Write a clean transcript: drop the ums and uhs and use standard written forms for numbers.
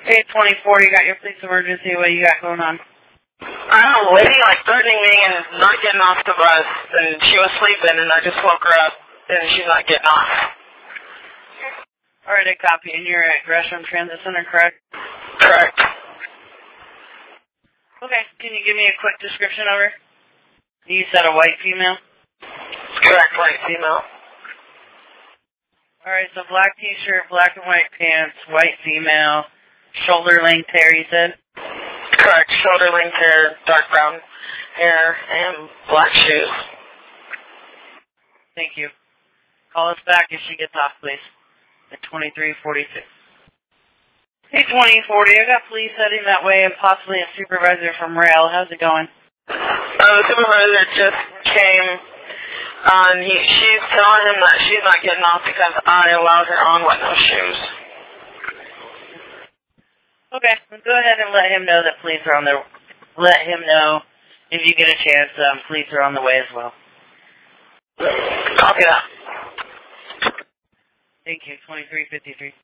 824, you got your police emergency. What you got going on? I don't know, a lady like threatening me and not getting off the bus, and she was sleeping, and I just woke her up, and she's not getting off. Alright, I copy. And you're at Gresham Transit Center, correct? Correct. Okay, can you give me a quick description of her? You said a white female? Correct, white female. Alright, so black t-shirt, black and white pants, white female, shoulder length hair, you said? Correct, shoulder length hair, dark brown hair, and black shoes. Thank you. Call us back if she gets off, please. At 2346. Hey, 2040, I got police heading that way and possibly a supervisor from rail. How's it going? The supervisor just came, and she's telling him that she's not getting off because I allowed her on with no shoes. Okay, go ahead and let him know that police are on the... Let him know, if you get a chance, police are on the way as well. Copy that. Thank you, 2353.